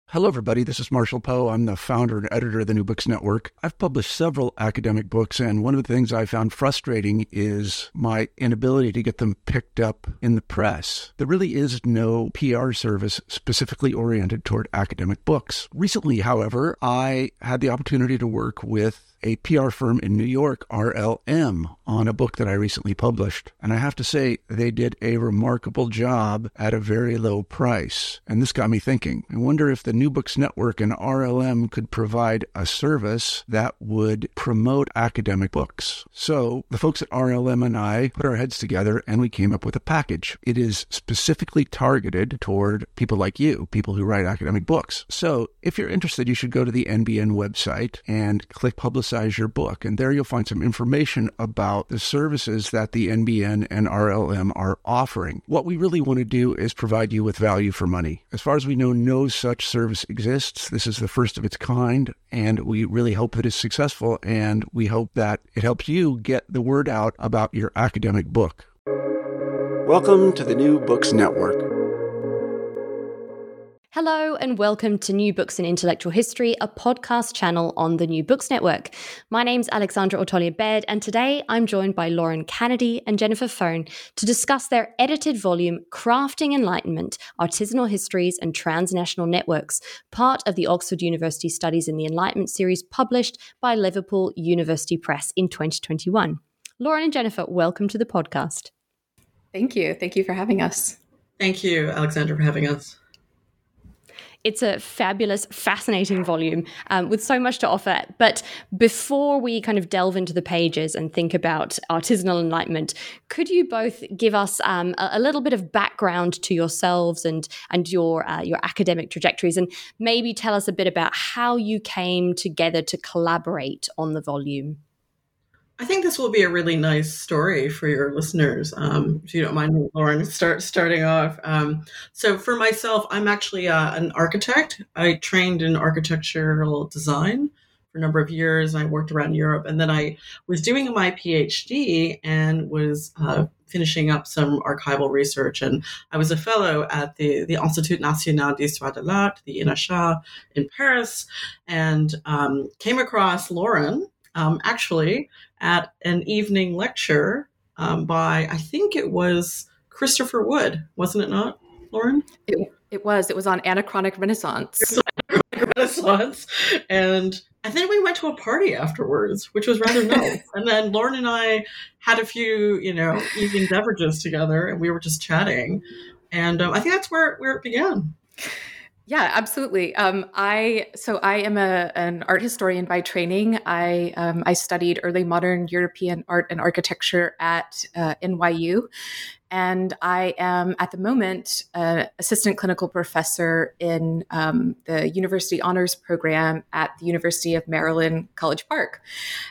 Hello, everybody. This is Marshall Poe. I'm the founder and editor of the New Books Network. I've published several academic books, and one of the things I found frustrating is my inability to get them picked up in the press. There really is no PR service specifically oriented toward academic books. Recently, however, I had the opportunity to work with a PR firm in New York, RLM, on a book that I recently published. And I have to say, they did a remarkable job at a very low price. And this got me thinking. I wonder if the New Books Network and RLM could provide a service that would promote academic books. So the folks at RLM and I put our heads together and we came up with a package. It is specifically targeted toward people like you, people who write academic books. So if you're interested, you should go to the NBN website and click Publicize Your Book. And there you'll find some information about the services that the NBN and RLM are offering. What we really want to do is provide you with value for money. As far as we know, no such service exists. This is the first of its kind, and we really hope that it's successful, and we hope that it helps you get the word out about your academic book. Welcome to the New Books Network. Hello and welcome to New Books in Intellectual History, a podcast channel on the New Books Network. My name's Alexandra Otolia-Baird, and today I'm joined by Lauren Kennedy and Jennifer Phone to discuss their edited volume, Crafting Enlightenment, Artisanal Histories and Transnational Networks, part of the Oxford University Studies in the Enlightenment series published by Liverpool University Press in 2021. Lauren and Jennifer, welcome to the podcast. Thank you. Thank you for having us. Thank you, Alexandra, for having us. It's a fabulous, fascinating volume with so much to offer. But before we kind of delve into the pages and think about artisanal enlightenment, could you both give us a little bit of background to yourselves and your academic trajectories, and maybe tell us a bit about how you came together to collaborate on the volume? I think this will be a really nice story for your listeners. If you don't mind me, Lauren, starting off. So for myself, I'm actually an architect. I trained in architectural design for a number of years. I worked around Europe, and then I was doing my PhD and was finishing up some archival research. And I was a fellow at the Institut National d'Histoire de l'Art, the INACHA in Paris, and came across Lauren actually at an evening lecture by, I think it was Christopher Wood, wasn't it not, Lauren? It was on Anachronic Renaissance. It was on Anachronic Renaissance. And then we went to a party afterwards, which was rather nice. And then Lauren and I had a few, evening beverages together, and we were just chatting. And I think that's where it began. Yeah, absolutely. I am an art historian by training. I studied early modern European art and architecture at NYU. And I am, at the moment, assistant clinical professor in the University Honors Program at the University of Maryland, College Park.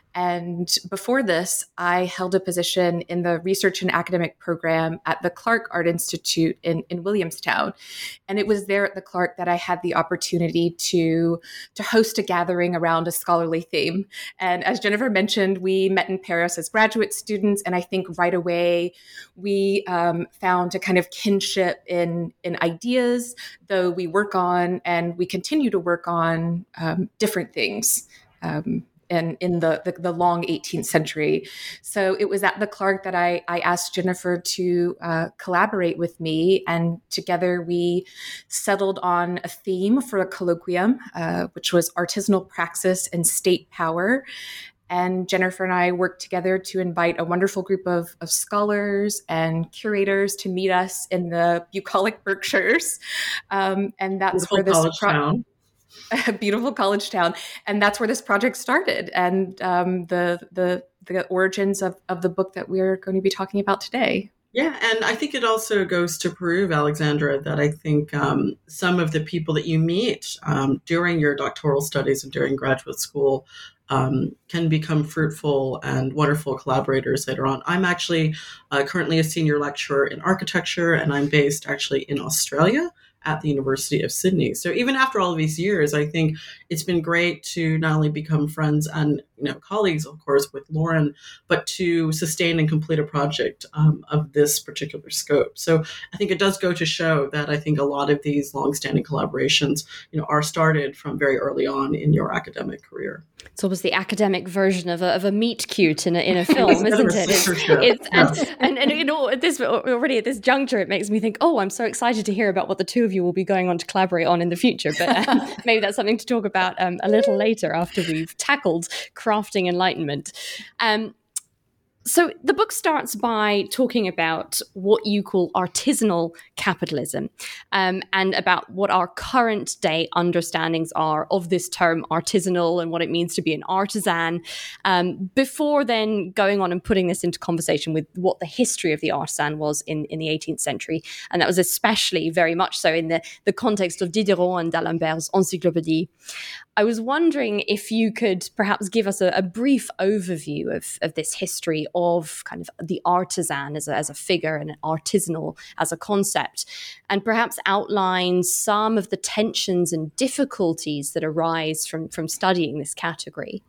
And before this, I held a position in the research and academic program at the Clark Art Institute in Williamstown. And it was there at the Clark that I had the opportunity to host a gathering around a scholarly theme. And as Jennifer mentioned, we met in Paris as graduate students. And I think right away, we found a kind of kinship in ideas, though we work on and we continue to work on different things. And in the long 18th century. So it was at the Clark that I asked Jennifer to collaborate with me, and together we settled on a theme for a colloquium, which was artisanal praxis and state power. And Jennifer and I worked together to invite a wonderful group of scholars and curators to meet us in the bucolic Berkshires. And that's where this a beautiful college town. And that's where this project started, and the origins of the book that we're going to be talking about today. Yeah, and I think it also goes to prove, Alexandra, that I think some of the people that you meet during your doctoral studies and during graduate school can become fruitful and wonderful collaborators later on. I'm actually currently a senior lecturer in architecture, and I'm based actually in Australia at the University of Sydney. So even after all of these years, I think it's been great to not only become friends and colleagues, of course, with Lauren, but to sustain and complete a project of this particular scope. So I think it does go to show that I think a lot of these longstanding collaborations, are started from very early on in your academic career. It's almost the academic version of a meet cute in a film, isn't it? Already at this juncture, it makes me think, oh, I'm so excited to hear about what the two of you will be going on to collaborate on in the future. But maybe that's something to talk about a little later after we've tackled crafting enlightenment. So the book starts by talking about what you call artisanal capitalism, and about what our current day understandings are of this term artisanal and what it means to be an artisan, before then going on and putting this into conversation with what the history of the artisan was in the 18th century. And that was especially very much so in the context of Diderot and d'Alembert's Encyclopédie. I was wondering if you could perhaps give us a brief overview of this history of kind of the artisan as a figure and artisanal as a concept, and perhaps outline some of the tensions and difficulties that arise from studying this category.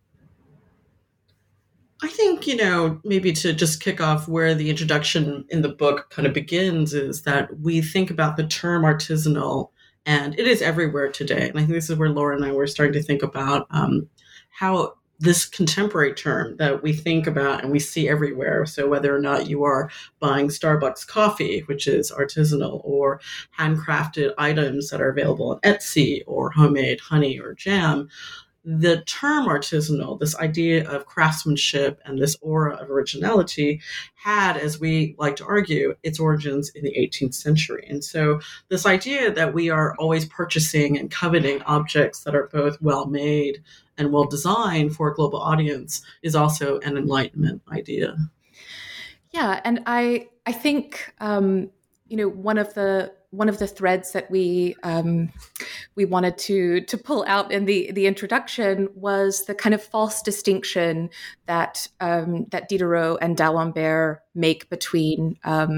I think, maybe to just kick off where the introduction in the book kind of begins is that we think about the term artisanal, and it is everywhere today. And I think this is where Laura and I were starting to think about how this contemporary term that we think about and we see everywhere. So whether or not you are buying Starbucks coffee, which is artisanal, or handcrafted items that are available on Etsy, or homemade honey or jam, the term artisanal, this idea of craftsmanship and this aura of originality, had, as we like to argue, its origins in the 18th century. And so this idea that we are always purchasing and coveting objects that are both well-made and well-designed for a global audience is also an Enlightenment idea. Yeah, and I think one of the threads that we wanted to pull out in the introduction was the kind of false distinction that Diderot and d'Alembert make between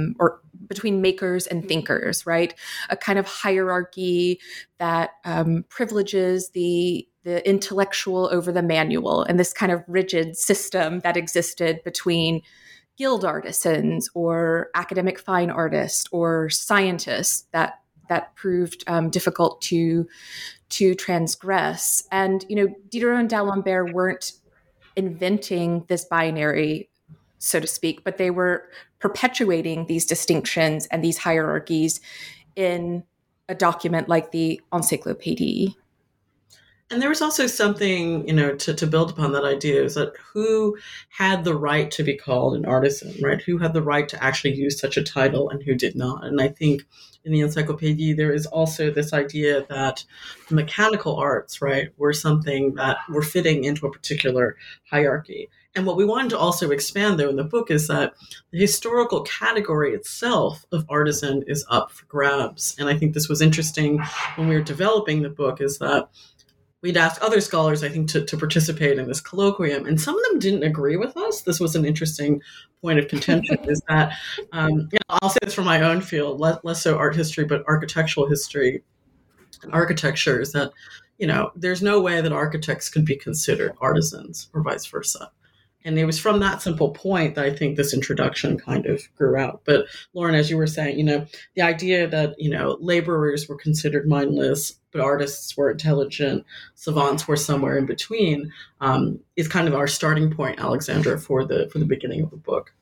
makers and thinkers, right? A kind of hierarchy that privileges the intellectual over the manual, and this kind of rigid system that existed between guild artisans or academic fine artists or scientists that proved difficult to transgress. And Diderot and d'Alembert weren't inventing this binary, so to speak, but they were perpetuating these distinctions and these hierarchies in a document like the Encyclopédie. And there was also something, to build upon that idea, is that who had the right to be called an artisan, right? Who had the right to actually use such a title and who did not? And I think in the Encyclopédie, there is also this idea that mechanical arts, right, were something that were fitting into a particular hierarchy. And what we wanted to also expand, though, in the book is that the historical category itself of artisan is up for grabs. And I think this was interesting when we were developing the book, is that we'd ask other scholars, I think, to participate in this colloquium, and some of them didn't agree with us. This was an interesting point of contention, is that, I'll say this from my own field, less so art history, but architectural history and architecture, is that, there's no way that architects could be considered artisans or vice versa. And it was from that simple point that I think this introduction kind of grew out. But Lauren, as you were saying, the idea that, laborers were considered mindless, but artists were intelligent, savants were somewhere in between, is kind of our starting point, Alexandra, for the beginning of the book.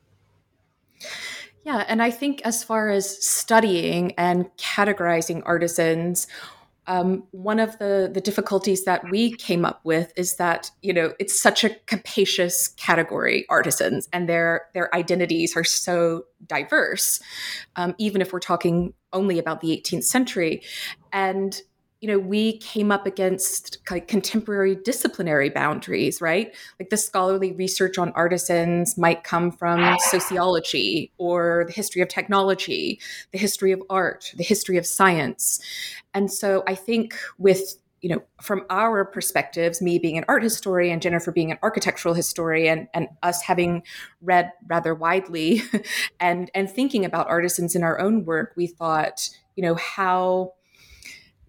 Yeah, and I think as far as studying and categorizing artisans, one of the difficulties that we came up with is that, it's such a capacious category, artisans, and their identities are so diverse, even if we're talking only about the 18th century. And we came up against contemporary disciplinary boundaries, right? Like the scholarly research on artisans might come from sociology or the history of technology, the history of art, the history of science. And so I think with, from our perspectives, me being an art historian, Jennifer being an architectural historian, and us having read rather widely and thinking about artisans in our own work, we thought, how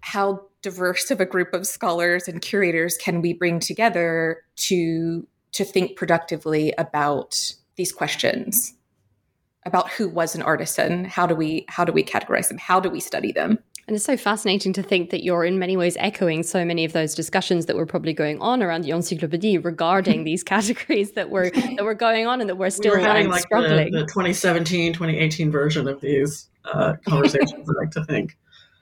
how diverse of a group of scholars and curators can we bring together to think productively about these questions about who was an artisan? How do we categorize them? How do we study them? And it's so fascinating to think that you're in many ways echoing so many of those discussions that were probably going on around the Encyclopédie regarding these categories that were going on and that we're still having struggling. The 2017, 2018 version of these conversations, I like to think.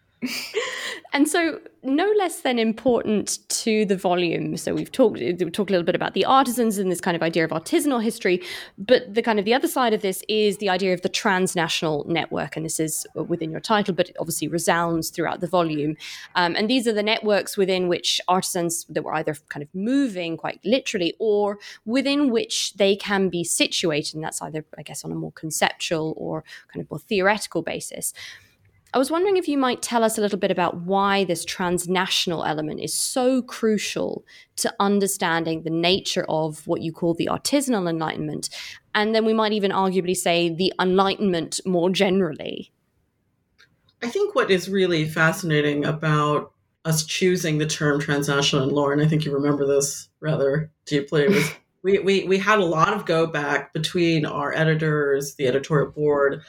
And so no less than important to the volume. So we talked a little bit about the artisans and this kind of idea of artisanal history, but the other side of this is the idea of the transnational network. And this is within your title, but it obviously resounds throughout the volume. And these are the networks within which artisans that were either kind of moving quite literally or within which they can be situated. And that's either, I guess, on a more conceptual or kind of more theoretical basis. I was wondering if you might tell us a little bit about why this transnational element is so crucial to understanding the nature of what you call the artisanal Enlightenment, and then we might even arguably say the Enlightenment more generally. I think what is really fascinating about us choosing the term transnational, and Lauren, I think you remember this rather deeply, was we had a lot of go back between our editors, the editorial board,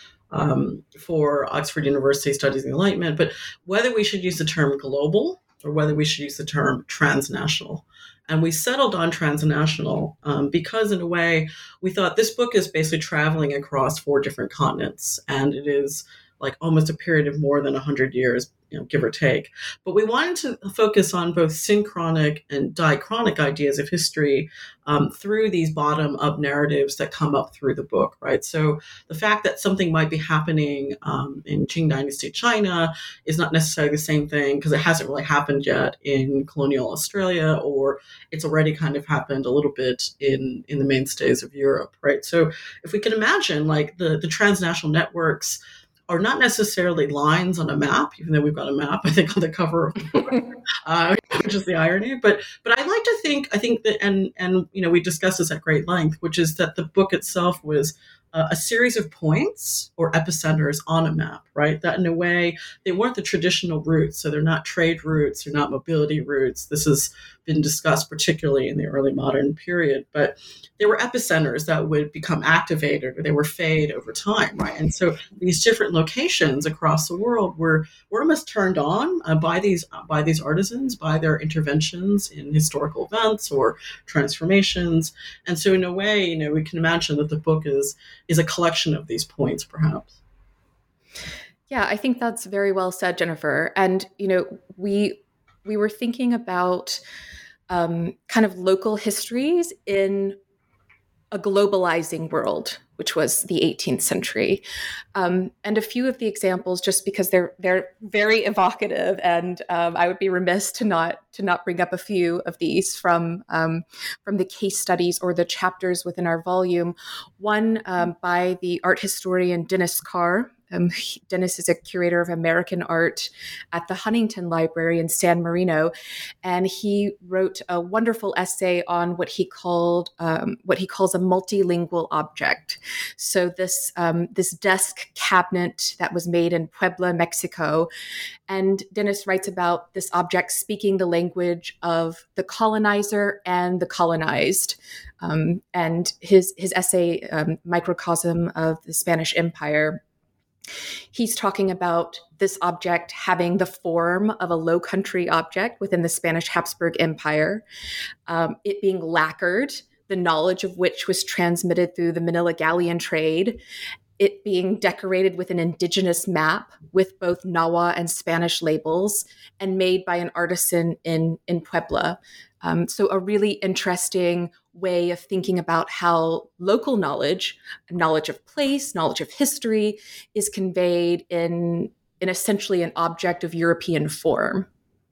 for Oxford University Studies in the Enlightenment, but whether we should use the term global or whether we should use the term transnational. And we settled on transnational because, in a way, we thought this book is basically traveling across 4 different continents, and it is like almost a period of more than 100 years, give or take. But we wanted to focus on both synchronic and diachronic ideas of history through these bottom-up narratives that come up through the book, right? So the fact that something might be happening in Qing Dynasty China is not necessarily the same thing because it hasn't really happened yet in colonial Australia, or it's already kind of happened a little bit in the mainstays of Europe, right? So if we can imagine like the transnational networks are not necessarily lines on a map, even though we've got a map, I think, on the cover of the book, which is the irony. But I like to think, that, and we discussed this at great length, which is that the book itself was a series of points or epicenters on a map, right? That in a way, they weren't the traditional routes. So they're not trade routes, they're not mobility routes. This has been discussed particularly in the early modern period, but they were epicenters that would become activated or they were fade over time, right? And so these different locations across the world were almost turned on by these artisans, by their interventions in historical events or transformations. And so in a way, we can imagine that the book is a collection of these points, perhaps. Yeah, I think that's very well said, Jennifer. And, we were thinking about kind of local histories in a globalizing world, which was the 18th century. And a few of the examples, just because they're very evocative, and I would be remiss to not bring up a few of these from the case studies or the chapters within our volume. One by the art historian Dennis Carr. Dennis is a curator of American art at the Huntington Library in San Marino, and he wrote a wonderful essay on what he calls a multilingual object. So this desk cabinet that was made in Puebla, Mexico, and Dennis writes about this object speaking the language of the colonizer and the colonized. And his essay, Microcosm of the Spanish Empire, he's talking about this object having the form of a Low Country object within the Spanish Habsburg Empire, it being lacquered, the knowledge of which was transmitted through the Manila galleon trade, it being decorated with an indigenous map with both Nahua and Spanish labels, and made by an artisan in Puebla. So a really interesting way of thinking about how local knowledge of place, knowledge of history is conveyed in essentially an object of European form.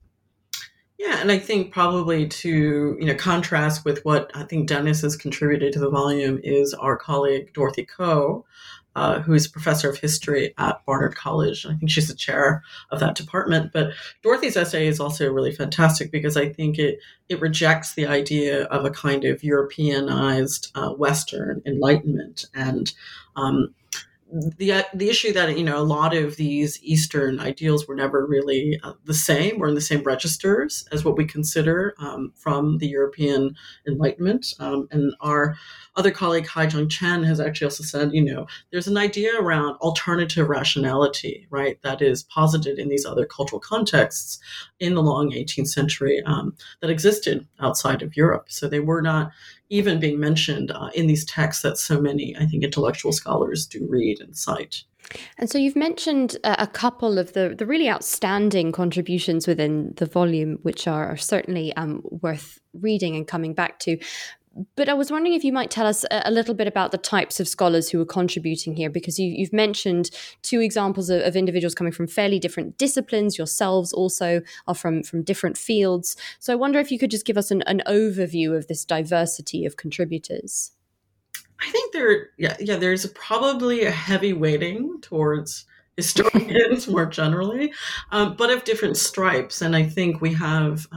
Yeah, and I think probably to contrast with what I think Dennis has contributed to the volume is our colleague Dorothy Coe, who is a professor of history at Barnard College. I think she's the chair of that department. But Dorothy's essay is also really fantastic because I think it rejects the idea of a kind of Europeanized Western Enlightenment. And the issue that, a lot of these Eastern ideals were never really the same or in the same registers as what we consider from the European Enlightenment. And our other colleague, Haijong Chen, has actually also said, there's an idea around alternative rationality, right, that is posited in these other cultural contexts in the long 18th century that existed outside of Europe. So they were not even being mentioned in these texts that so many, I think, intellectual scholars do read and cite. And so you've mentioned a couple of the really outstanding contributions within the volume, which are certainly worth reading and coming back to. But I was wondering if you might tell us a little bit about the types of scholars who are contributing here, because you've mentioned two examples of individuals coming from fairly different disciplines. Yourselves also are from different fields. So I wonder if you could just give us an overview of this diversity of contributors. I think there's probably a heavy weighting towards historians more generally, but of different stripes. And I think we have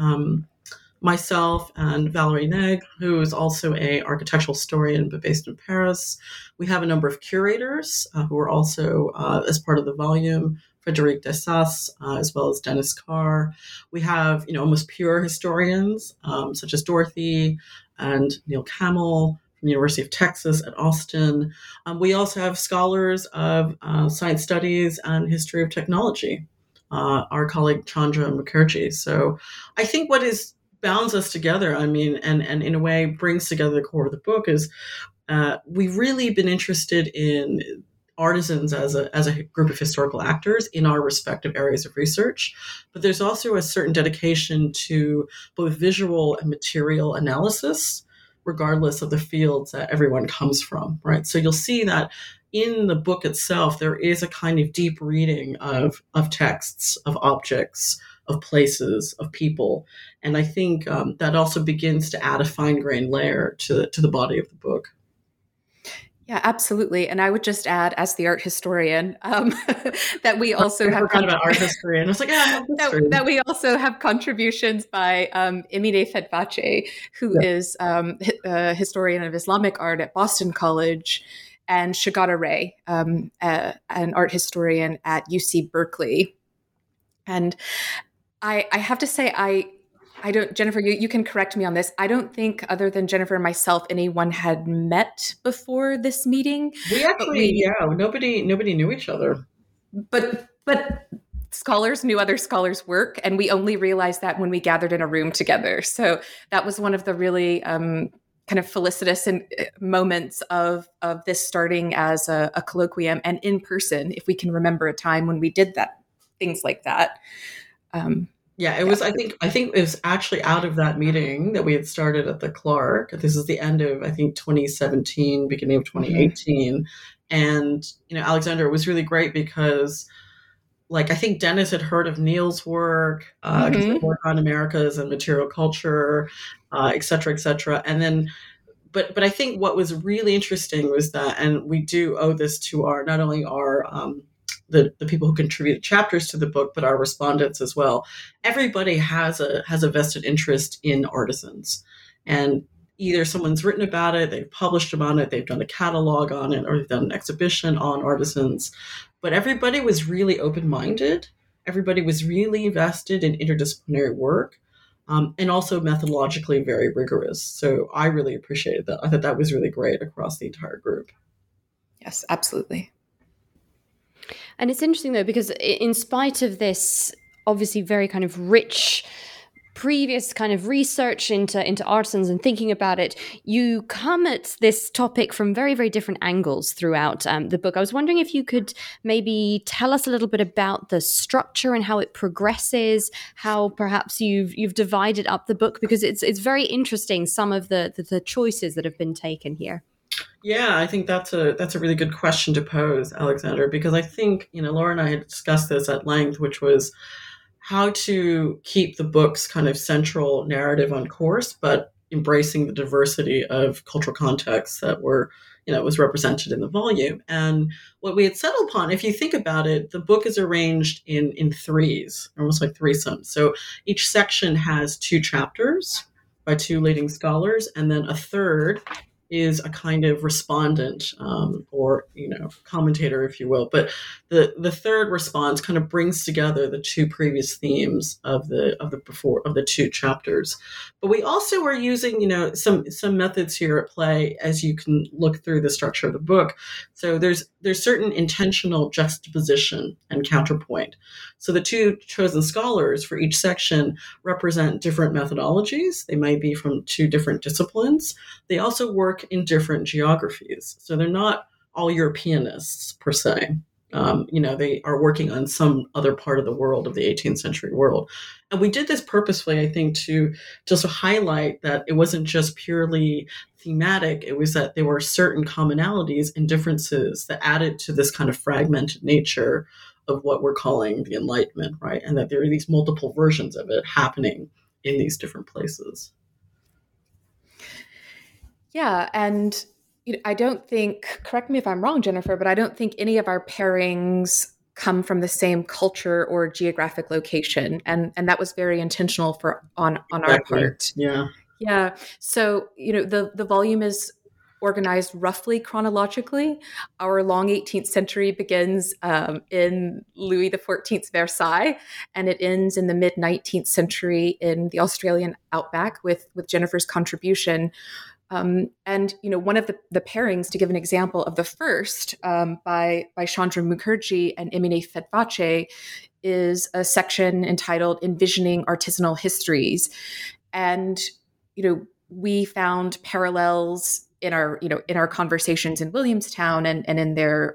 myself and Valérie Nègre, who is also an architectural historian but based in Paris. We have a number of curators who are also, as part of the volume, Frédéric Dessas, as well as Dennis Carr. We have, almost pure historians, such as Dorothy and Neil Camel from the University of Texas at Austin. We also have scholars of science studies and history of technology, our colleague Chandra Mukherjee. So I think what bounds us together, and in a way brings together the core of the book, is we've really been interested in artisans as a group of historical actors in our respective areas of research. But there's also a certain dedication to both visual and material analysis, regardless of the fields that everyone comes from, right? So you'll see that in the book itself, there is a kind of deep reading of texts, of objects, of places, of people. And I think that also begins to add a fine-grained layer to the body of the book. Yeah, absolutely. And I would just add, as the art historian, that we also have about art history, and I was like, that we also have contributions by Emine Fedvache, who is a historian of Islamic art at Boston College, and Shagata Ray, an art historian at UC Berkeley. And I have to say, I don't, Jennifer, you can correct me on this. I don't think, other than Jennifer and myself, anyone had met before this meeting. We actually, nobody knew each other. But scholars knew other scholars' work, and we only realized that when we gathered in a room together. So that was one of the really kind of felicitous moments of this starting as a colloquium and in person, if we can remember a time when we did that, things like that. It was, I think it was actually out of that meeting that we had started at the Clark. This is the end of, I think, 2017, beginning of 2018. Mm-hmm. And, Alexandra, it was really great because, I think Dennis had heard of Neil's work, because they work on Americas and material culture, et cetera, et cetera. And then, but I think what was really interesting was that, and we do owe this to not only our the people who contributed chapters to the book, but our respondents as well. Everybody has a vested interest in artisans, and either someone's written about it, they've published about it, they've done a catalog on it, or they've done an exhibition on artisans. But everybody was really open-minded. Everybody was really invested in interdisciplinary work, and also methodologically very rigorous. So I really appreciated that. I thought that was really great across the entire group. Yes, absolutely. And it's interesting, though, because in spite of this obviously very kind of rich previous kind of research into artisans and thinking about it, you come at this topic from very, very different angles throughout the book. I was wondering if you could maybe tell us a little bit about the structure and how it progresses, how perhaps you've divided up the book, because it's very interesting, some of the choices that have been taken here. Yeah, I think that's a really good question to pose, Alexander, because I think, Laura and I had discussed this at length, which was how to keep the book's kind of central narrative on course, but embracing the diversity of cultural contexts that was represented in the volume. And what we had settled upon, if you think about it, the book is arranged in threes, almost like threesomes. So each section has 2 chapters by 2 leading scholars, and then a third is a kind of respondent, or commentator, if you will. But the third response kind of brings together the two previous themes of the two chapters. But we also are using some methods here at play as you can look through the structure of the book. So there's certain intentional juxtaposition and counterpoint. So the two chosen scholars for each section represent different methodologies. They might be from two different disciplines. They also work in different geographies. So they're not all Europeanists per se. They are working on some other part of the world, of the 18th century world. And we did this purposefully, I think, to just highlight that it wasn't just purely thematic. It was that there were certain commonalities and differences that added to this kind of fragmented nature of what we're calling the Enlightenment, right? And that there are these multiple versions of it happening in these different places. Yeah, and I don't think, correct me if I'm wrong, Jennifer, but I don't think any of our pairings come from the same culture or geographic location. And that was very intentional on our part. Yeah. Yeah. So, the volume is organized roughly chronologically. Our long 18th century begins in Louis XIV's Versailles, and it ends in the mid 19th century in the Australian outback with Jennifer's contribution. And one of the pairings, to give an example of the first, by Chandra Mukherjee and Emine Fedvache, is a section entitled "Envisioning Artisanal Histories," and we found parallels in our conversations in Williamstown and in their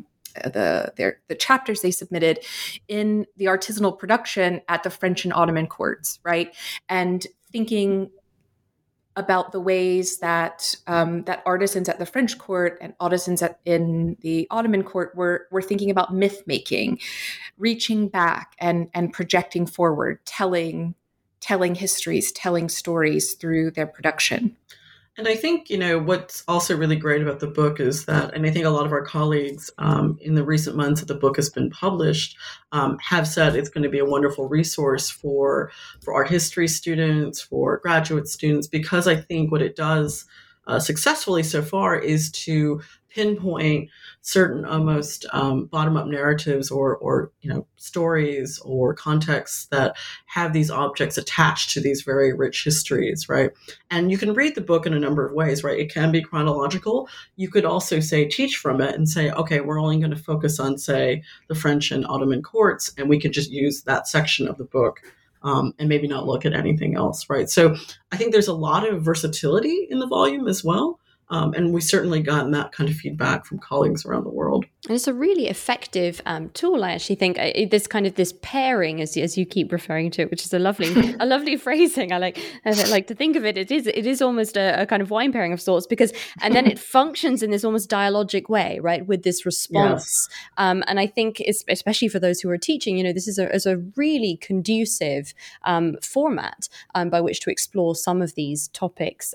the chapters they submitted in the artisanal production at the French and Ottoman courts, right? And thinking about the ways that that artisans at the French court and artisans in the Ottoman court were thinking about myth making, reaching back and projecting forward, telling histories, telling stories through their production. And I think, what's also really great about the book is that, and I think a lot of our colleagues in the recent months that the book has been published have said it's going to be a wonderful resource for art history students, for graduate students, because I think what it does successfully so far is to pinpoint certain almost bottom-up narratives or stories or contexts that have these objects attached to these very rich histories, right? And you can read the book in a number of ways, right? It can be chronological. You could also teach from it and say, okay, we're only going to focus on, say, the French and Ottoman courts, and we could just use that section of the book and maybe not look at anything else, right? So I think there's a lot of versatility in the volume as well. And we've certainly gotten that kind of feedback from colleagues around the world. And it's a really effective tool, I actually think. This pairing, as you keep referring to it, which is a lovely phrasing. I like to think of it. It is almost a kind of wine pairing of sorts, and then it functions in this almost dialogic way, right, with this response. Yes. And I think, especially for those who are teaching, this is a really conducive format by which to explore some of these topics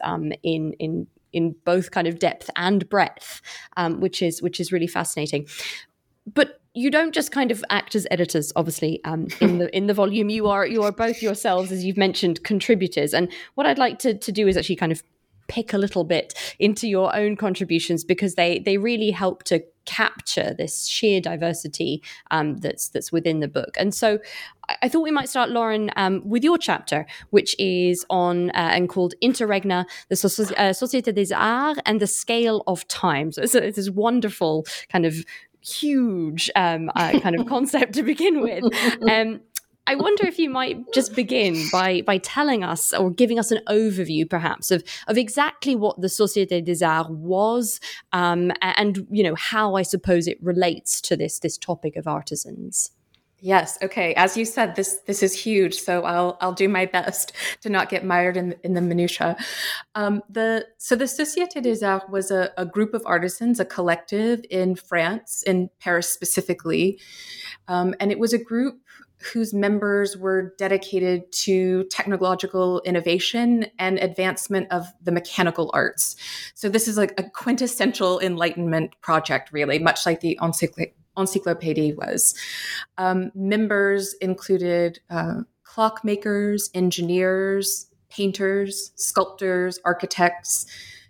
in both kind of depth and breadth, which is really fascinating. But you don't just kind of act as editors, obviously, in the volume. You are both yourselves, as you've mentioned, contributors. And what I'd like to do is actually kind of pick a little bit into your own contributions, because they really help to capture this sheer diversity that's within the book. And so I thought we might start, Lauren, with your chapter, which is on and called Interregna, the Société des Arts and the Scale of Time. So it's this wonderful kind of huge kind of concept to begin with. I wonder if you might just begin by telling us, or giving us an overview perhaps of exactly what the Société des Arts was, and how I suppose it relates to this topic of artisans. Yes. Okay. As you said, this is huge. So I'll do my best to not get mired in the minutiae. The Société des Arts was a group of artisans, a collective in France, in Paris specifically, and it was a group whose members were dedicated to technological innovation and advancement of the mechanical arts. So this is like a quintessential Enlightenment project, really, much like the Encyclopédie was. Members included clockmakers, engineers, painters, sculptors, architects,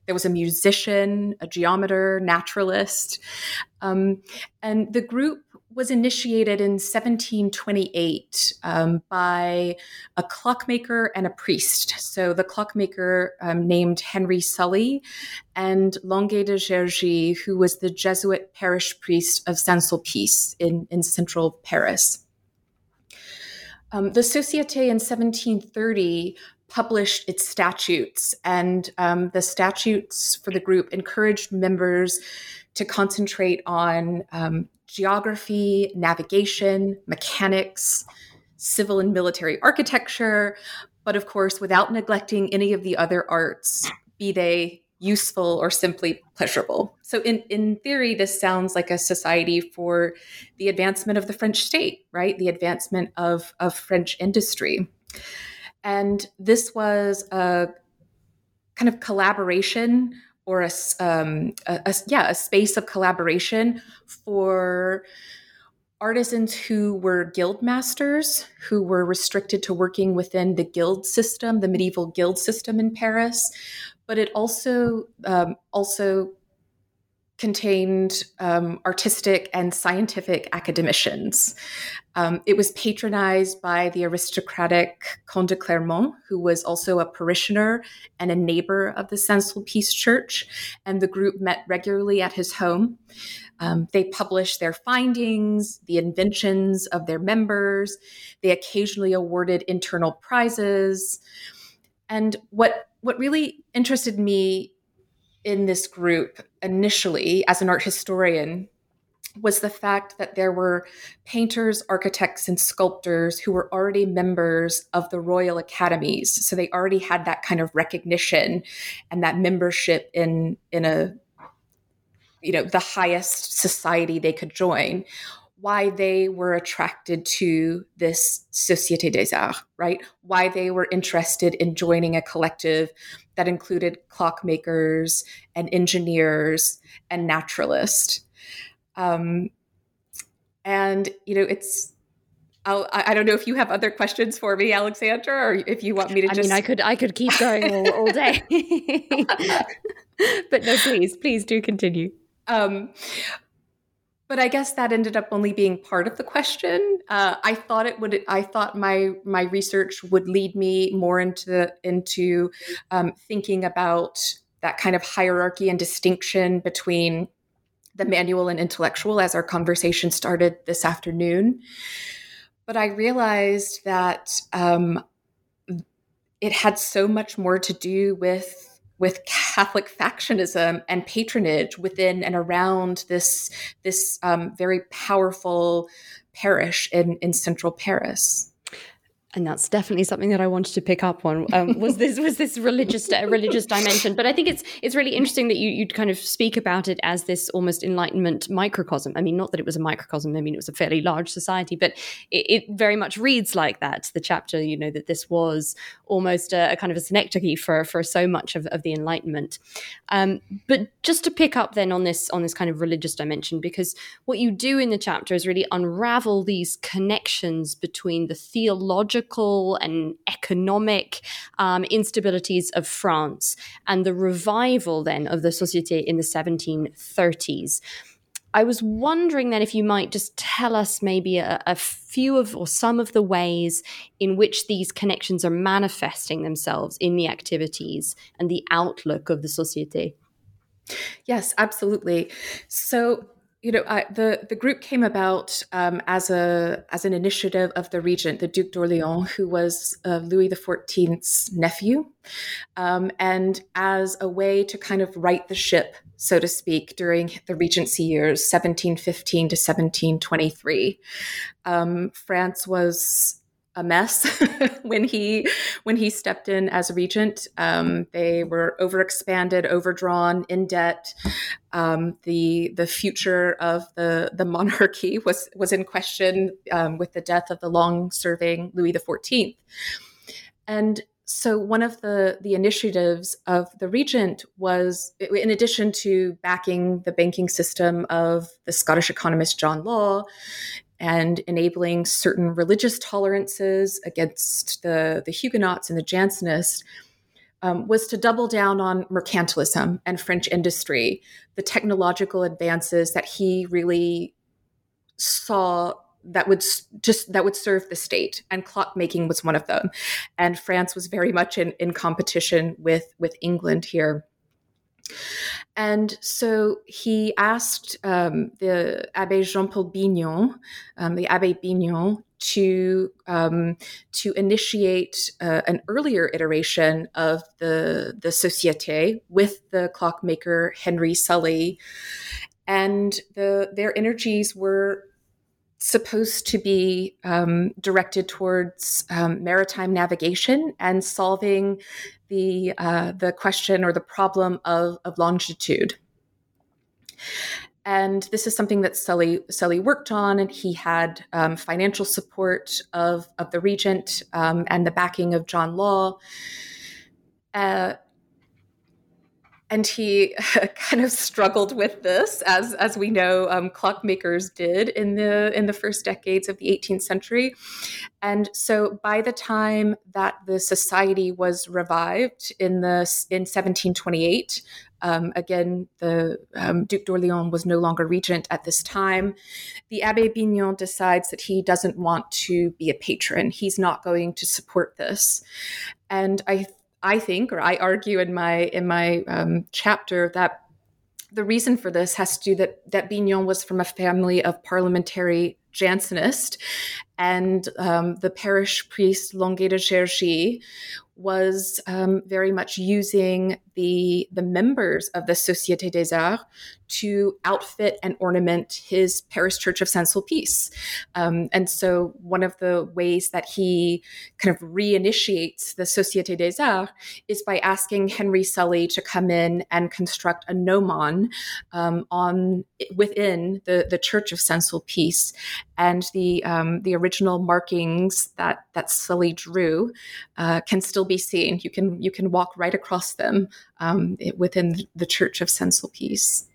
There was a musician, a geometer, naturalist. And the group was initiated in 1728 by a clockmaker and a priest. So the clockmaker named Henry Sully, and Longuet de Gergy, who was the Jesuit parish priest of Saint-Sulpice in central Paris. The Société in 1730 published its statutes, and the statutes for the group encouraged members to concentrate on geography, navigation, mechanics, civil and military architecture, but of course, without neglecting any of the other arts, be they useful or simply pleasurable. So in theory, this sounds like a society for the advancement of the French state, right? The advancement of French industry. And this was a kind of collaboration, or a space of collaboration for artisans who were guild masters, who were restricted to working within the guild system, the medieval guild system in Paris. But it also contained artistic and scientific academicians. It was patronized by the aristocratic Comte de Clermont, who was also a parishioner and a neighbor of the Saint-Sulpice Church, and the group met regularly at his home. They published their findings, the inventions of their members. They occasionally awarded internal prizes. And what really interested me in this group initially as an art historian was the fact that there were painters, architects, and sculptors who were already members of the Royal Academies. So they already had that kind of recognition and that membership in a, the highest society they could join. Why they were attracted to this Société des Arts, right? Why they were interested in joining a collective that included clockmakers and engineers and naturalists. I don't know if you have other questions for me, Alexandra, or if you want me to I could keep going all day. But no, please do continue. But I guess that ended up only being part of the question. I thought my research would lead me more into thinking about that kind of hierarchy and distinction between the manual and intellectual as our conversation started this afternoon. But I realized that it had so much more to do with Catholic factionism and patronage within and around this very powerful parish in central Paris. And that's definitely something that I wanted to pick up on. Was this religious dimension? But I think it's really interesting that you kind of speak about it as this almost Enlightenment microcosm. I mean, not that it was a microcosm. I mean, it was a fairly large society, but it very much reads like that. The chapter, that this was almost a kind of a synecdoche for so much of the Enlightenment. But just to pick up then on this kind of religious dimension, because what you do in the chapter is really unravel these connections between the theological and economic instabilities of France and the revival then of the Société in the 1730s. I was wondering then if you might just tell us maybe a few or some of the ways in which these connections are manifesting themselves in the activities and the outlook of the Société. Yes, absolutely. So, the group came about as an initiative of the regent, the Duc d'Orléans, who was Louis XIV's nephew, and as a way to kind of right the ship, so to speak, during the Regency years, 1715 to 1723. France was a mess when he stepped in as regent. They were overexpanded, overdrawn, in debt. The future of the monarchy was in question with the death of the long-serving Louis XIV. And so one of the initiatives of the regent was, in addition to backing the banking system of the Scottish economist John Law, and enabling certain religious tolerances against the Huguenots and the Jansenists, was to double down on mercantilism and French industry, the technological advances that he really saw that would serve the state, and clockmaking was one of them. And France was very much in competition with England here. And so he asked the Abbé Jean-Paul Bignon, the Abbé Bignon, to initiate an earlier iteration of the Société with the clockmaker Henry Sully, and their energies were supposed to be directed towards maritime navigation and solving the question or the problem of longitude. And this is something that Sully worked on, and he had financial support of the regent and the backing of John Law. And he kind of struggled with this, as we know, clockmakers did in the first decades of the 18th century. And so, by the time that the society was revived in 1728, again, the Duc d'Orléans was no longer regent at this time. The Abbé Bignon decides that he doesn't want to be a patron. He's not going to support this, and I think, or I argue in my chapter, that the reason for this has to do that Bignon was from a family of parliamentary Jansenists, and the parish priest Longuet de Cergy was very much using the members of the Société des Arts to outfit and ornament his parish church of Saint-Sulpice. And so one of the ways that he kind of reinitiates the Société des Arts is by asking Henry Sully to come in and construct a gnomon within the church of Saint-Sulpice. And the original markings that Sully drew can still be seen. You can walk right across them within the church of Saint-Sulpice.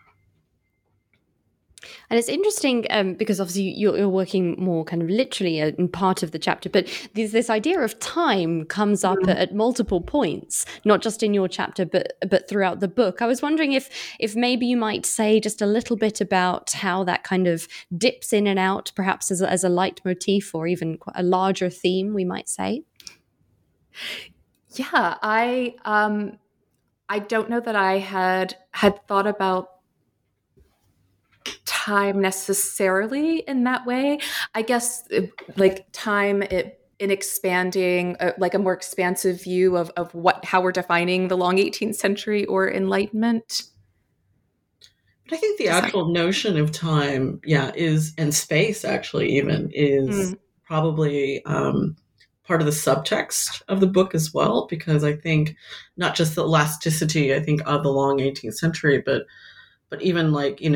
And it's interesting because obviously you're working more kind of literally in part of the chapter, but this idea of time comes up at multiple points, not just in your chapter, but throughout the book. I was wondering if maybe you might say just a little bit about how that kind of dips in and out, perhaps as a leitmotif or even a larger theme, we might say. Yeah, I don't know that I had thought about time necessarily in that way. I guess like time in expanding, like a more expansive view of how we're defining the long 18th century or Enlightenment. But I think the actual notion of time, and space actually even is probably part of the subtext of the book as well, because I think not just the elasticity, I think, of the long 18th century, but even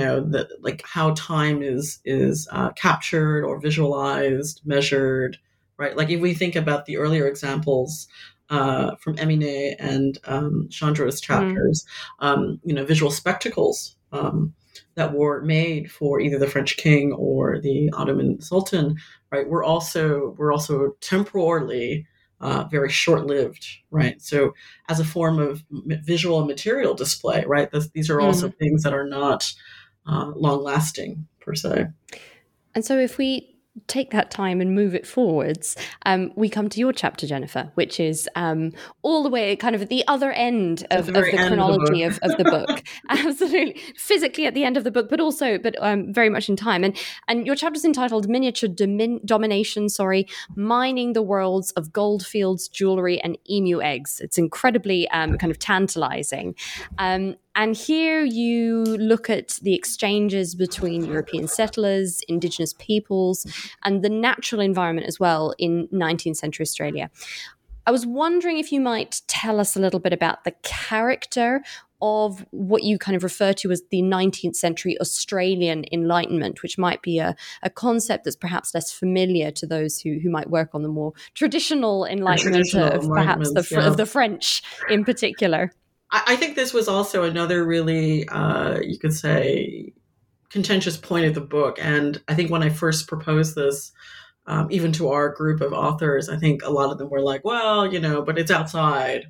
how time is captured or visualized, measured, right? Like if we think about the earlier examples from Eminet and Chandra's chapters, visual spectacles that were made for either the French king or the Ottoman Sultan, right? We're also temporally very short-lived, right? So as a form of visual and material display, right? These are also things that are not long-lasting per se. And so if we take that time and move it forwards, we come to your chapter, Jennifer, which is all the way kind of at the other end of the chronology of the book. Absolutely. Physically at the end of the book, but very much in time. And your chapter is entitled Miniature Domination, Mining the Worlds of Goldfields, Jewelry, and Emu Eggs. It's incredibly kind of tantalizing. And here you look at the exchanges between European settlers, Indigenous peoples, and the natural environment as well in 19th century Australia. I was wondering if you might tell us a little bit about the character of what you kind of refer to as the 19th century Australian Enlightenment, which might be a concept that's perhaps less familiar to those who might work on the more traditional Enlightenment of perhaps of the French in particular. I think this was also another really, you could say, contentious point of the book. And I think when I first proposed this, even to our group of authors, I think a lot of them were like, well, but it's outside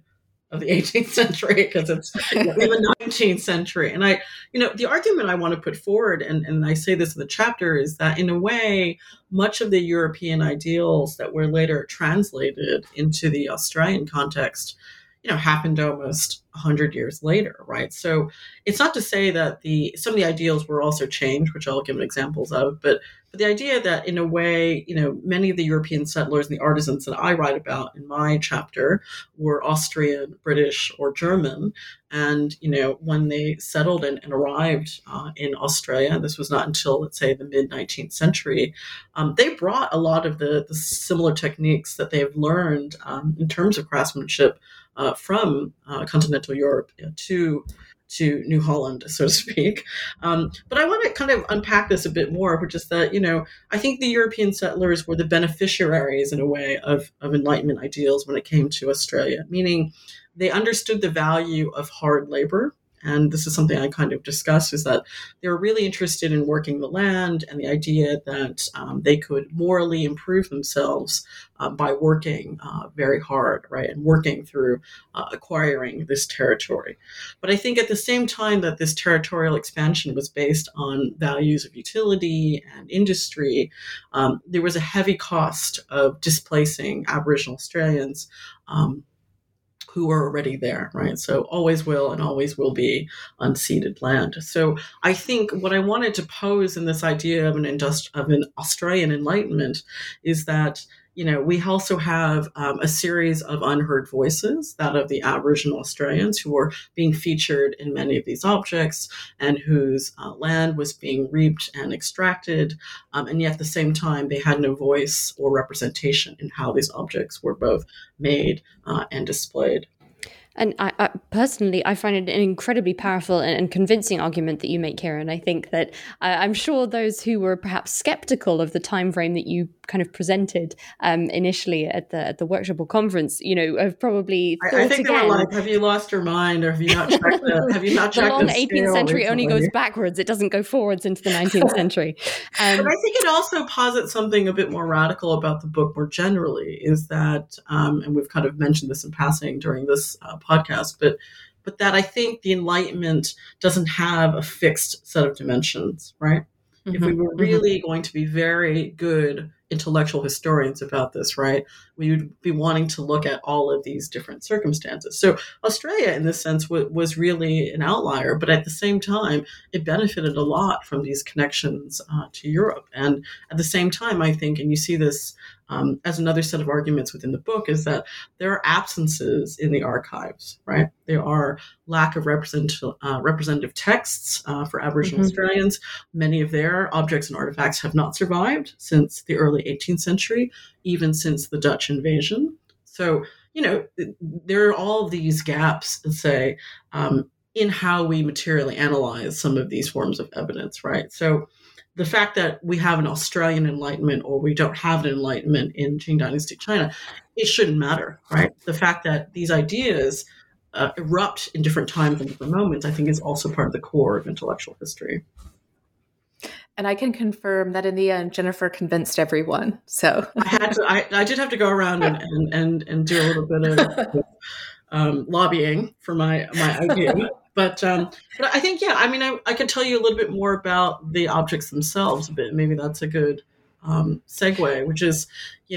of the 18th century because it's even 19th century. And the argument I want to put forward, and I say this in the chapter, is that in a way, much of the European ideals that were later translated into the Australian context, happened almost 100 years later, right? So it's not to say that some of the ideals were also changed, which I'll give examples of, but the idea that in a way, many of the European settlers and the artisans that I write about in my chapter were Austrian, British, or German. And, when they settled and arrived in Australia, this was not until, let's say, the mid-19th century, they brought a lot of the similar techniques that they've learned in terms of craftsmanship from continental Europe to New Holland, so to speak. But I want to kind of unpack this a bit more, which is that, I think the European settlers were the beneficiaries in a way of Enlightenment ideals when it came to Australia, meaning they understood the value of hard labor. And this is something I kind of discuss, is that they were really interested in working the land and the idea that they could morally improve themselves by working very hard, right, and working through acquiring this territory. But I think at the same time that this territorial expansion was based on values of utility and industry, there was a heavy cost of displacing Aboriginal Australians who are already there, right? So always will and always will be unceded land. So I think what I wanted to pose in this idea of an Australian Enlightenment is that, we also have a series of unheard voices, that of the Aboriginal Australians who were being featured in many of these objects and whose land was being reaped and extracted. And yet at the same time, they had no voice or representation in how these objects were both made and displayed. And I personally, I find it an incredibly powerful and convincing argument that you make here. And I think that I'm sure those who were perhaps skeptical of the time frame that you kind of presented initially at the workshop or conference, have probably thought I think again. They were like, have you lost your mind, or have you not checked the long 18th century only goes backwards. It doesn't go forwards into the 19th century. But I think it also posits something a bit more radical about the book more generally, is that, and we've kind of mentioned this in passing during this podcast, but that I think the Enlightenment doesn't have a fixed set of dimensions, right? Mm-hmm. If we were really going to be very good intellectual historians about this, right, we would be wanting to look at all of these different circumstances. So Australia, in this sense, was really an outlier, but at the same time, it benefited a lot from these connections to Europe. And at the same time, I think, and you see this as another set of arguments within the book, is that there are absences in the archives, right? There are lack of representative texts for Aboriginal Australians. Many of their objects and artifacts have not survived since the early 18th century, even since the Dutch invasion. So, there are all of these gaps, say, in how we materially analyze some of these forms of evidence, right? So the fact that we have an Australian Enlightenment or we don't have an Enlightenment in Qing Dynasty China, it shouldn't matter, right? The fact that these ideas erupt in different times and different moments, I think, is also part of the core of intellectual history. And I can confirm that in the end, Jennifer convinced everyone. So I did have to go around and do a little bit of lobbying for my idea. But I think, I could tell you a little bit more about the objects themselves a bit. Maybe that's a good segue, which is,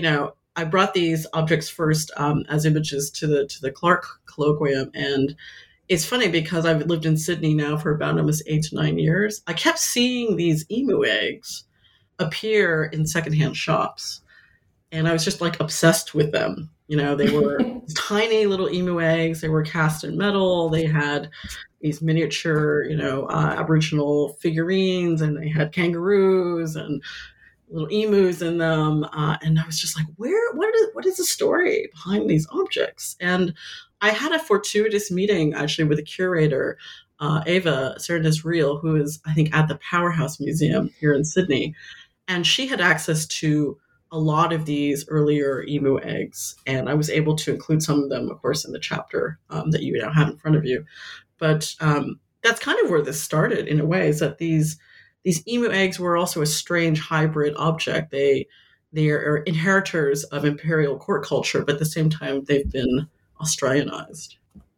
I brought these objects first as images to the Clark Colloquium. And it's funny because I've lived in Sydney now for about almost 8 to 9 years. I kept seeing these emu eggs appear in secondhand shops. And I was just like obsessed with them. They were tiny little emu eggs. They were cast in metal. They had these miniature, Aboriginal figurines, and they had kangaroos and little emus in them. And I was just like, what is the story behind these objects? And I had a fortuitous meeting actually with a curator, Ava Cernes-Reel, who is, I think, at the Powerhouse Museum here in Sydney. And she had access to a lot of these earlier emu eggs. And I was able to include some of them, of course, in the chapter that you now have in front of you. But that's kind of where this started in a way, is that these emu eggs were also a strange hybrid object. They are inheritors of imperial court culture, but at the same time, they've been Australianized.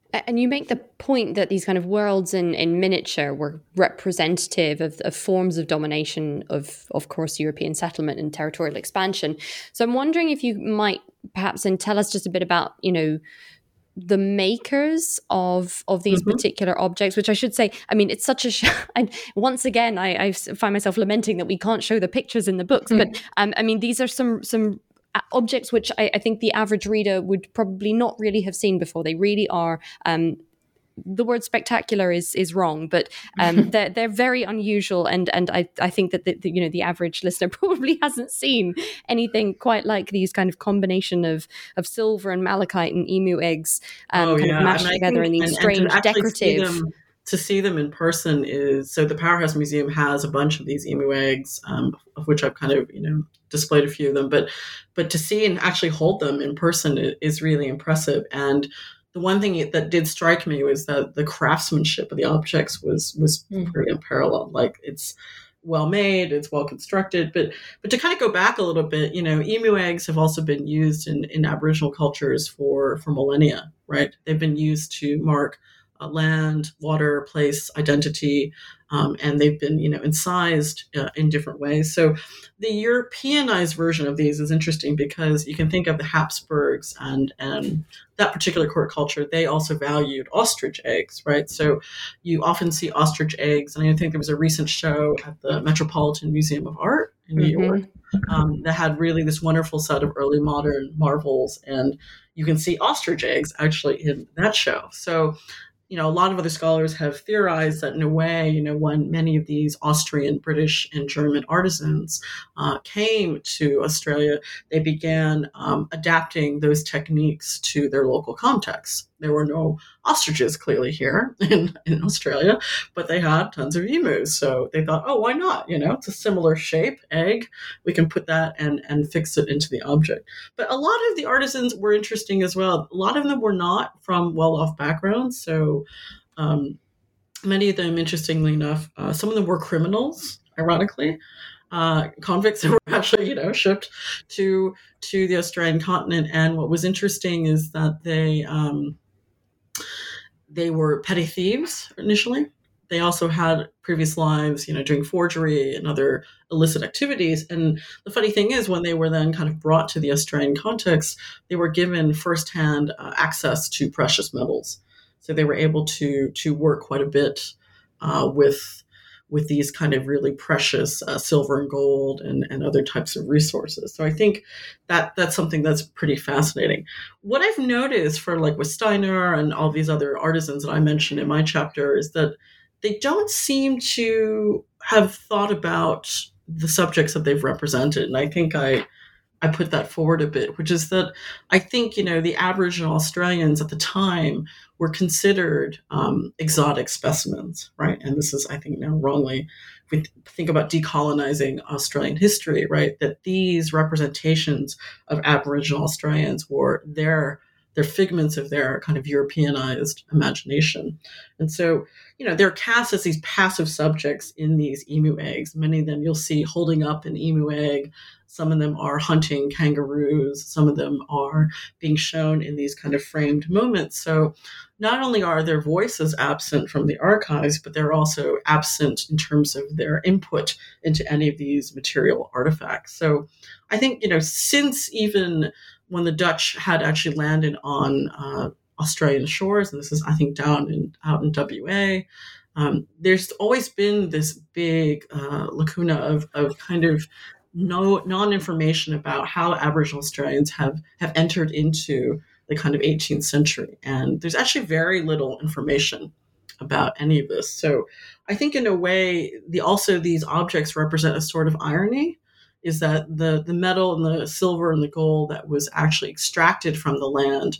And you make the point that these kind of worlds in miniature were representative of forms of domination of course, European settlement and territorial expansion. So I'm wondering if you might perhaps then tell us just a bit about, the makers of these particular objects, which I should say, I mean, it's such a once again, I find myself lamenting that we can't show the pictures in the books, but I mean, these are some objects which I think the average reader would probably not really have seen before. They really are the word spectacular is wrong, but they're very unusual, and I think that the average listener probably hasn't seen anything quite like these kind of combination of silver and malachite and emu eggs mashed together in these strange decorative. To see them in person is, so the Powerhouse Museum has a bunch of these emu eggs, of which I've kind of displayed a few of them, but to see and actually hold them in person is really impressive. And the one thing that did strike me was that the craftsmanship of the objects was pretty unparalleled. Like, it's well made, it's well constructed. But to kind of go back a little bit, emu eggs have also been used in Aboriginal cultures for millennia, right? They've been used to mark land, water, place, identity, and they've been, incised in different ways. So the Europeanized version of these is interesting because you can think of the Habsburgs and that particular court culture. They also valued ostrich eggs, right? So you often see ostrich eggs, and I think there was a recent show at the Metropolitan Museum of Art in New York that had really this wonderful set of early modern marvels, and you can see ostrich eggs actually in that show. So a lot of other scholars have theorized that in a way, when many of these Austrian, British, and German artisans came to Australia, they began adapting those techniques to their local context. There were no ostriches clearly here in Australia, but they had tons of emus. So they thought, oh, why not? It's a similar shape, egg. We can put that and fix it into the object. But a lot of the artisans were interesting as well. A lot of them were not from well-off backgrounds. So many of them, interestingly enough, some of them were criminals, ironically. Convicts that were actually, shipped to the Australian continent. And what was interesting is that they were petty thieves initially. They also had previous lives, doing forgery and other illicit activities. And the funny thing is, when they were then kind of brought to the Australian context, they were given firsthand access to precious metals. So they were able to work quite a bit with these kind of really precious silver and gold and other types of resources. So I think that's something that's pretty fascinating. What I've noticed for with Steiner and all these other artisans that I mentioned in my chapter is that they don't seem to have thought about the subjects that they've represented. And I think I put that forward a bit, which is that I think, the Aboriginal Australians at the time were considered exotic specimens, right? And this is, I think, now wrongly, if we think about decolonizing Australian history, right, that these representations of Aboriginal Australians were their figments of their kind of Europeanized imagination. And so, they're cast as these passive subjects in these emu eggs. Many of them you'll see holding up an emu egg. Some of them are hunting kangaroos. Some of them are being shown in these kind of framed moments. So not only are their voices absent from the archives, but they're also absent in terms of their input into any of these material artifacts. So I think, since even when the Dutch had actually landed on Australian shores, and this is, I think, out in WA, there's always been this big lacuna of kind of non-information about how Aboriginal Australians have entered into the kind of 18th century. And there's actually very little information about any of this. So I think in a way, these objects represent a sort of irony, is that the metal and the silver and the gold that was actually extracted from the land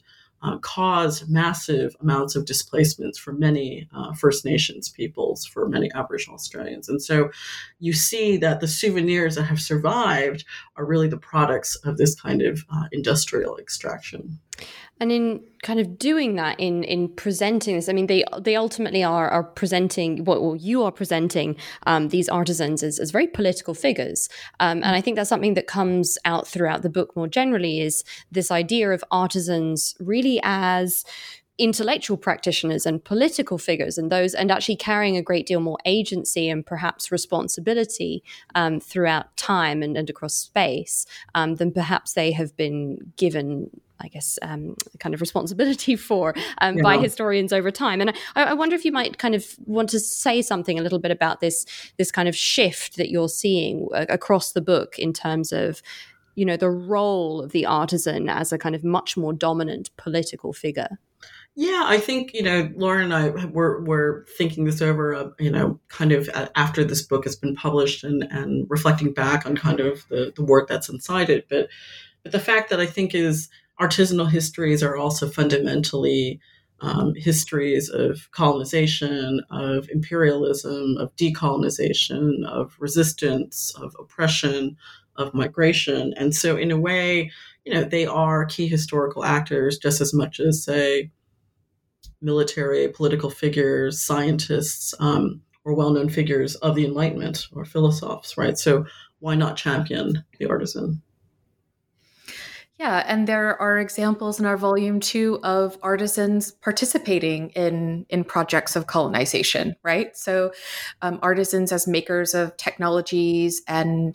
caused massive amounts of displacements for many First Nations peoples, for many Aboriginal Australians. And so you see that the souvenirs that have survived are really the products of this kind of industrial extraction. And in kind of doing that, in presenting this, I mean, they ultimately are presenting what you are presenting these artisans as very political figures. And I think that's something that comes out throughout the book more generally, is this idea of artisans really as intellectual practitioners and political figures and those, and actually carrying a great deal more agency and perhaps responsibility throughout time and across space than perhaps they have been given, I guess, kind of responsibility for by historians over time. And I wonder if you might kind of want to say something a little bit about this kind of shift that you're seeing across the book in terms of, the role of the artisan as a kind of much more dominant political figure. Yeah, I think, Lauren and I were thinking this over, kind of after this book has been published and reflecting back on kind of the work that's inside it. But the fact that I think is artisanal histories are also fundamentally histories of colonization, of imperialism, of decolonization, of resistance, of oppression, of migration. And so in a way, they are key historical actors just as much as, say, military, political figures, scientists, or well-known figures of the Enlightenment or philosophers, right? So why not champion the artisan? Yeah, and there are examples in our volume 2 of artisans participating in projects of colonization, right? So artisans as makers of technologies and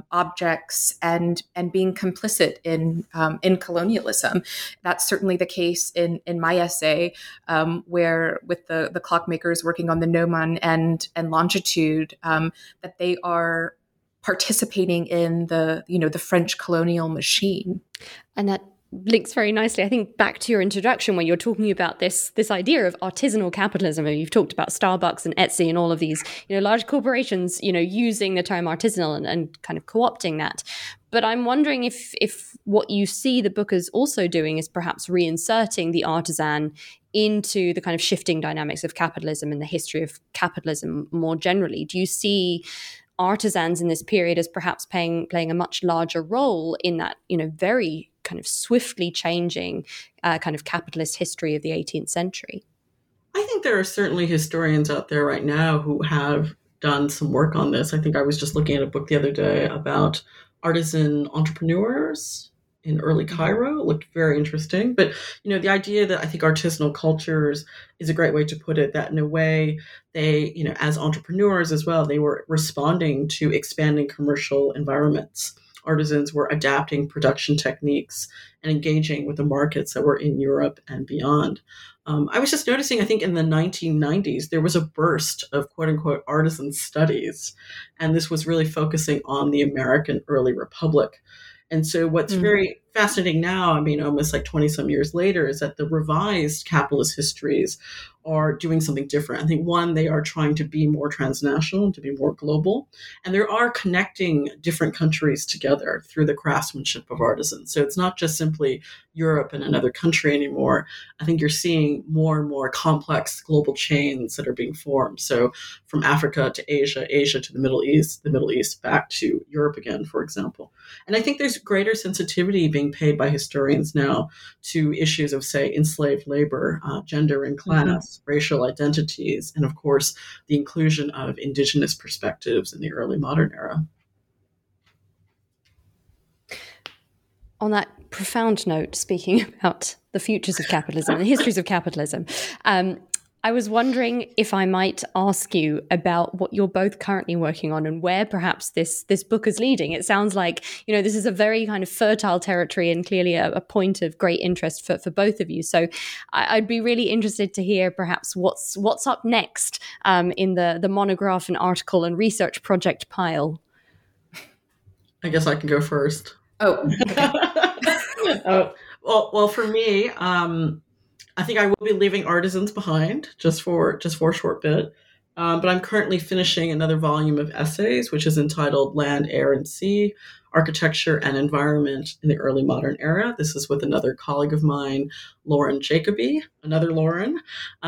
objects and being complicit in colonialism. That's certainly the case in my essay, where with the clockmakers working on the gnomon and longitude, that they are participating in the French colonial machine. And that links very nicely, I think, back to your introduction when you're talking about this idea of artisanal capitalism. And you've talked about Starbucks and Etsy and all of these, large corporations, using the term artisanal and kind of co-opting that. But I'm wondering if what you see the book is also doing is perhaps reinserting the artisan into the kind of shifting dynamics of capitalism and the history of capitalism more generally. Do you see artisans in this period as perhaps playing a much larger role in that, very kind of swiftly changing kind of capitalist history of the 18th century? I think there are certainly historians out there right now who have done some work on this. I think I was just looking at a book the other day about artisan entrepreneurs in early Cairo. It looked very interesting. But, the idea that I think artisanal cultures is a great way to put it, that in a way they, as entrepreneurs as well, they were responding to expanding commercial environments. Artisans were adapting production techniques and engaging with the markets that were in Europe and beyond. I was just noticing, I think in the 1990s, there was a burst of quote unquote artisan studies. And this was really focusing on the American early republic. And so what's very fascinating now, almost like 20 some years later, is that the revised capitalist histories are doing something different. I think one, they are trying to be more transnational, to be more global, and there are connecting different countries together through the craftsmanship of artisans. So it's not just simply Europe and another country anymore. I think you're seeing more and more complex global chains that are being formed. So from Africa to Asia, Asia to the Middle East back to Europe again, for example. And I think there's greater sensitivity being paid by historians now to issues of, say, enslaved labor, gender and class, racial identities, and of course, the inclusion of indigenous perspectives in the early modern era. On that profound note, speaking about the futures of capitalism and the histories of capitalism, I was wondering if I might ask you about what you're both currently working on and where perhaps this book is leading. It sounds like, this is a very kind of fertile territory and clearly a point of great interest for both of you. So I'd be really interested to hear perhaps what's up next in the monograph and article and research project pile. I guess I can go first. Oh, well, for me, I think I will be leaving artisans behind just for a short bit. But I'm currently finishing another volume of essays, which is entitled Land, Air, and Sea, Architecture and Environment in the Early Modern Era. This is with another colleague of mine, Lauren Jacoby, another Lauren,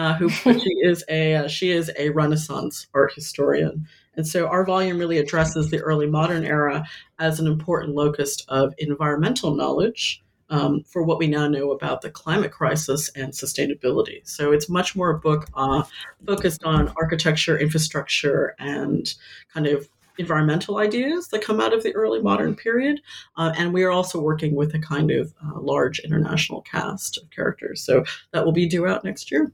she is a Renaissance art historian. And so our volume really addresses the early modern era as an important locus of environmental knowledge for what we now know about the climate crisis and sustainability. So it's much more a book focused on architecture, infrastructure, and kind of environmental ideas that come out of the early modern period. And we are also working with a kind of large international cast of characters. So that will be due out next year.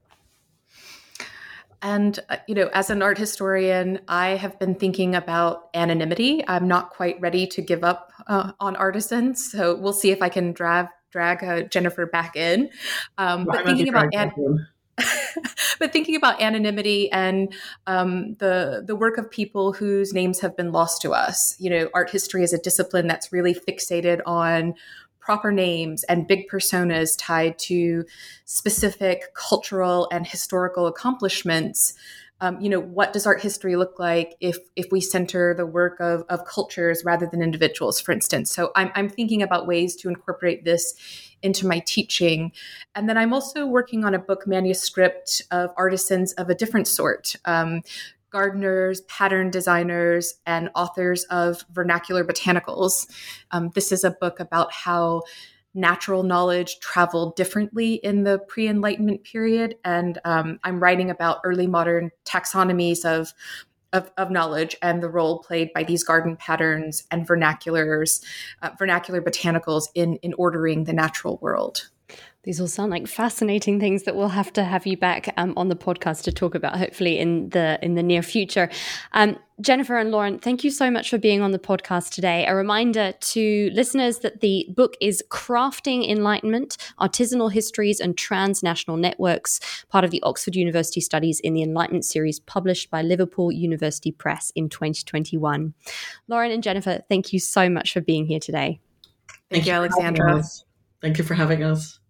And, as an art historian, I have been thinking about anonymity. I'm not quite ready to give up on artisans. So we'll see if I can drag Jennifer back in. But thinking about but thinking about anonymity and the work of people whose names have been lost to us. Art history is a discipline that's really fixated on proper names and big personas tied to specific cultural and historical accomplishments. What does art history look like if we center the work of cultures rather than individuals, for instance? So I'm thinking about ways to incorporate this into my teaching. And then I'm also working on a book manuscript of artisans of a different sort. Gardeners, pattern designers, and authors of vernacular botanicals. This is a book about how natural knowledge traveled differently in the pre-Enlightenment period. And I'm writing about early modern taxonomies of knowledge and the role played by these garden patterns and vernacular botanicals in ordering the natural world. These all sound like fascinating things that we'll have to have you back on the podcast to talk about, hopefully in the near future. Jennifer and Lauren, thank you so much for being on the podcast today. A reminder to listeners that the book is Crafting Enlightenment, Artisanal Histories and Transnational Networks, part of the Oxford University Studies in the Enlightenment series, published by Liverpool University Press in 2021. Lauren and Jennifer, thank you so much for being here today. Thank you, Alexandra. Thank you for having us.